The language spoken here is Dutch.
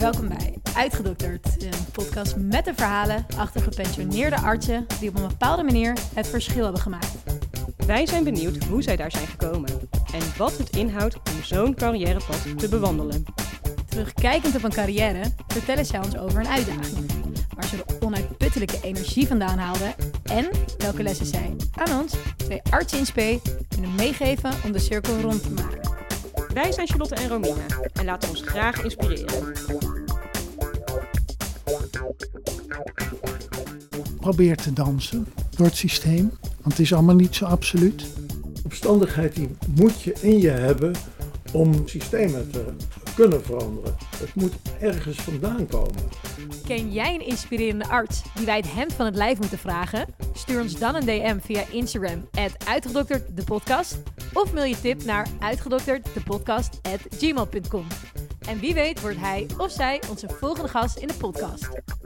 welkom bij Uitgedokterd, een podcast met de verhalen achter gepensioneerde artsen die op een bepaalde manier het verschil hebben gemaakt. Wij zijn benieuwd hoe zij daar zijn gekomen en wat het inhoudt om zo'n carrièrepad te bewandelen. Terugkijkend op een carrière vertellen zij ons over een uitdaging, waar ze de onuitputtelijke energie vandaan haalden en welke lessen zij aan ons, twee artsen in spe, kunnen meegeven om de cirkel rond te maken. Wij zijn Charlotte en Romina en laten ons graag inspireren. Probeer te dansen door het systeem, want het is allemaal niet zo absoluut. Omstandigheid die moet je in je hebben om systemen te kunnen veranderen. Het moet ergens vandaan komen. Ken jij een inspirerende arts die wij het hemd van het lijf moeten vragen? Stuur ons dan een DM via Instagram @uitgedokterd_de_podcast of mail je tip naar uitgedokterd_de_podcast@gmail.com. En wie weet wordt hij of zij onze volgende gast in de podcast.